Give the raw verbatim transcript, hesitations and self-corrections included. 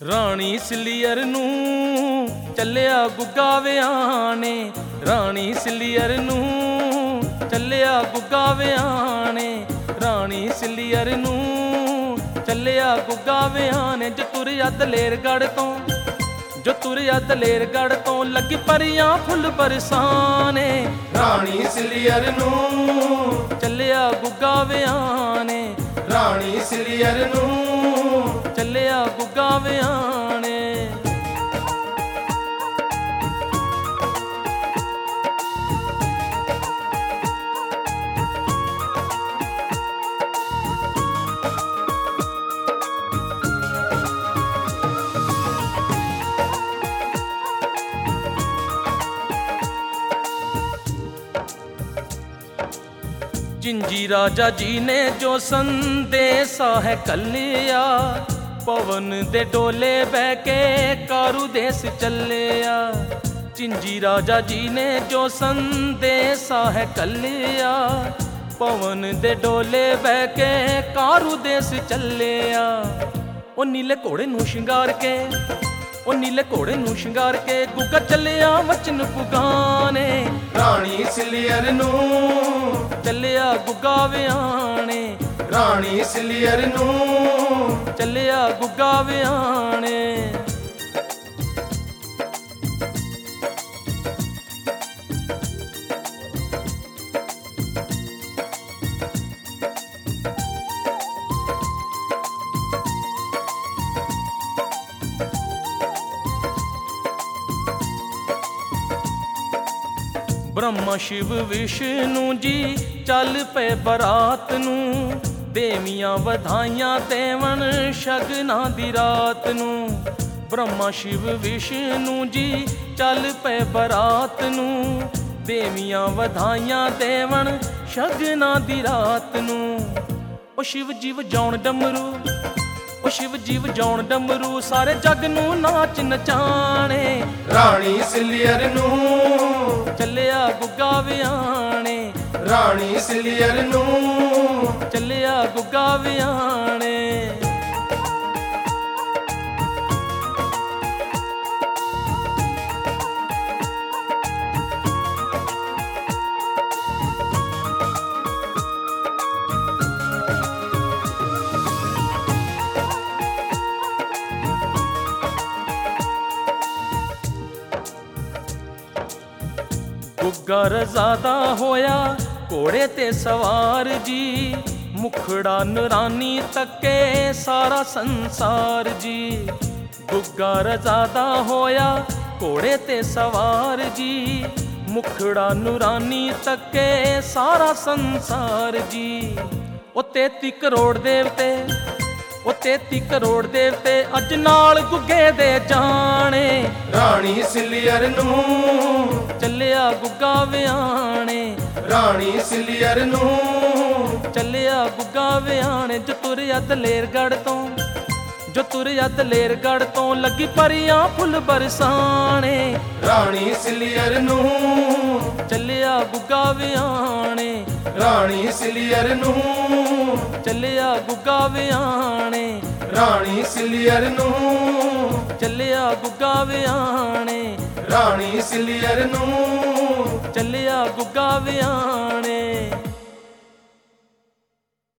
ਰਾਣੀ ਸਿਲੀਅਰ ਨੂੰ ਚੱਲਿਆ ਗੁੱਗਾ ਵਿਆਹ ਨੇ, ਰਾਣੀ ਸਿਲੀਅਰ ਨੂੰ ਚੱਲਿਆ ਗੁੱਗਾ ਵਿਆਹ ਨੇ, ਰਾਣੀ ਸਿਲੀਅਰ ਨੂੰ ਚੱਲਿਆ ਗੁੱਗਾ ਵਿਆਹ ਨੇ। ਜੋ ਤੁਰਿਆ ਦਲੇਰਗੜ੍ਹ ਤੋਂ, ਜੋ ਤੁਰਿਆ ਦਲੇਰਗੜ੍ਹ ਤੋਂ ਲੱਗੀ ਪਰੀਆਂ ਫੁੱਲ ਬਰਸਾਨੇ, ਰਾਣੀ ਸਿਲੀਅਰ ਨੂੰ ਚੱਲਿਆ ਗੁੱਗਾ ਵਿਆਹ ਨੇ, ਰਾਣੀ ਸਿਲੀਅਰ ਨੂੰ ਚੱਲਿਆ ਗੁੱਗਾ ਵਿਆਹ ਨੇ। जिंजी राजा जी ने जो संदेशा है कलिया, पवन दे डोले बह के कारू देश चलिया। जिंजी राजा जी ने जो संदेशा है कलिया, पवन दे डोले बह के कारू देश चलिया। ओ नीले घोड़े नूं शिंगार के, ओ नीले घोड़े नूं शिंगार के गुग्गा चलिया वचन पुगाने, ਰਾਣੀ ਸਿਲੀਅਰ ਨੂੰ ਚੱਲਿਆ ਗੁੱਗਾ ਵਿਆਹ ਨੇ, ਰਾਣੀ ਸਿਲੀਅਰ ਨੂੰ ਚੱਲਿਆ ਗੁੱਗਾ ਵਿਆਹ ਨੇ। ब्रह्मा शिव विष्णु जी चल पे बरात नूं, देवियां वधाइयां देवन शगना दी रात नूं। ब्रह्मा शिव विष्णु जी चल पे बरात नूं, देवियां वधाइयां देवन शगना दी रात नूं। ओ शिव जी वजाउण डमरू, ओ शिव जी वजाउण डमरू सारे जग नूं नाच नचाणे, ਰਾਣੀ ਸਿਲੀਅਰ ਨੂੰ ਚੱਲਿਆ ਗੁੱਗਾ ਵਿਆਹ ਨੇ, ਰਾਣੀ ਸਿਲੀਅਰ ਨੂੰ ਚੱਲਿਆ ਗੁੱਗਾ ਵਿਆਹ ਨੇ। ਗੁੱਗਾ ਰਜ਼ਾਦਾ ਹੋਇਆ ਘੋੜੇ ਤੇ ਸਵਾਰ ਜੀ, ਮੁਖੜਾ ਨੂਰਾਨੀ ਤੱਕੇ ਸਾਰਾ ਸੰਸਾਰ ਜੀ। ਗੁੱਗਾ ਰਜ਼ਾਦਾ ਹੋਇਆ ਘੋੜੇ ਤੇ ਸਵਾਰ ਜੀ, ਮੁਖੜਾ ਨੂਰਾਨੀ ਤੱਕੇ ਸਾਰਾ ਸੰਸਾਰ ਜੀ। ਉਹ ਤੇਤੀ ਕਰੋੜ ਦੇਵਤੇ, ਉਹ ਤੇਤੀ ਕਰੋੜ ਦੇਵਤੇ ਅੱਜ ਨਾਲ ਗੁੱਗੇ ਦੇ ਜਾਣੇ, ਰਾਣੀ ਸਿਲੀਅਰ ਨੂੰ ਚੱਲਿਆ ਗੁੱਗਾ ਵਿਆਹ ਨੇ, ਰਾਣੀ ਸਿਲੀਅਰ ਨੂੰ ਚੱਲਿਆ ਗੁੱਗਾ ਵਿਆਹ ਨੇ। ਜੋ ਤੁਰਿਆ ਦਲੇਰਗੜ੍ਹ ਤੋਂ, ਜੋ ਤੁਰਿਆ ਦਲੇਰਗੜ੍ਹ ਤੋਂ ਲੱਗੀ ਪਰੀਆਂ ਫੁੱਲ ਬਰਸਾਣੇ, ਰਾਣੀ ਸਿਲੀਅਰ ਨੂੰ ਚੱਲਿਆ ਗੁੱਗਾ ਵਿਆਹ ਨੇ, ਰਾਣੀ ਸਿਲੀਅਰ ਨੂੰ ਚੱਲਿਆ ਗੁੱਗਾ ਵਿਆਹ ਨੇ, ਰਾਣੀ ਸਿਲੀਅਰ ਨੂੰ ਚੱਲਿਆ ਗੁੱਗਾ ਵਿਆਹ ਨੇ, ਰਾਣੀ ਸਿਲੀਅਰ ਨੂੰ ਚੱਲਿਆ ਗੁੱਗਾ ਵਿਆਹ ਨੇ।